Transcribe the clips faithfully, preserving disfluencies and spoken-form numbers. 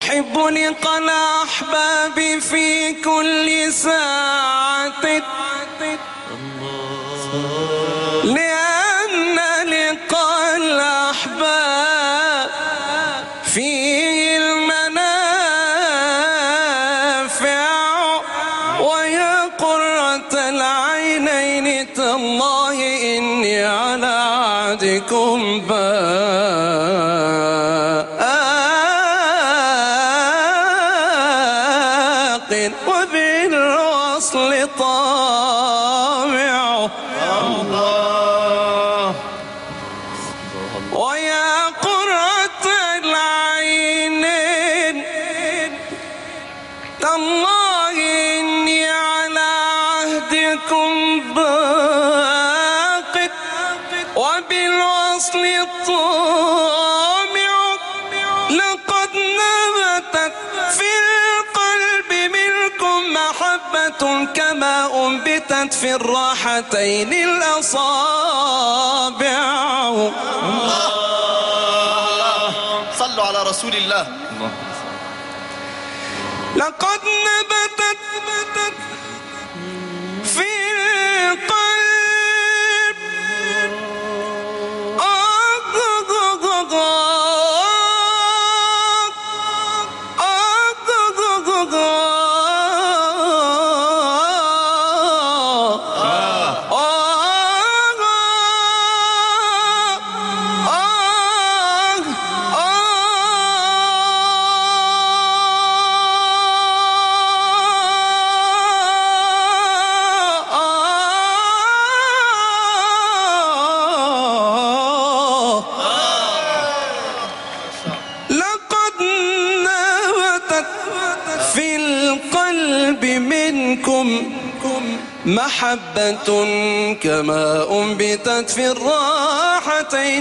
أحب لقاء الأحباب في كل ساعة، لأن لقاء الأحباب فيه المنافع ويا قرة العينين، تالله إني على عهدكم باق وبالوصل طامع. الله ويا قرة العينين، تالله إني على عهدكم باق وبالوصل طامع. لقد نبتت في القلب منكم محبة كما أنبتت في الراحتين الأصابع. الله صلوا على رسول الله. لقد نبتت في القلب في القلب منكم محبة كما أنبتت في الراحتين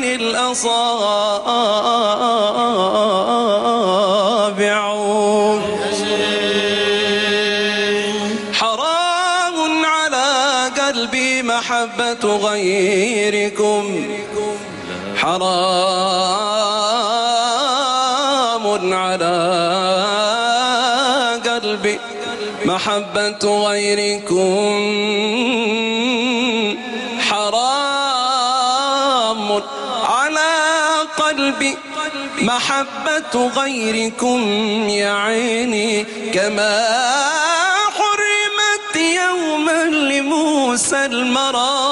الأصابع. حرام على قلبي محبة غيركم، حرام على قلبي محبة غيركم، حرام على قلبي محبة غيركم يا عيني، كما حرمت يوما لموسى المرأة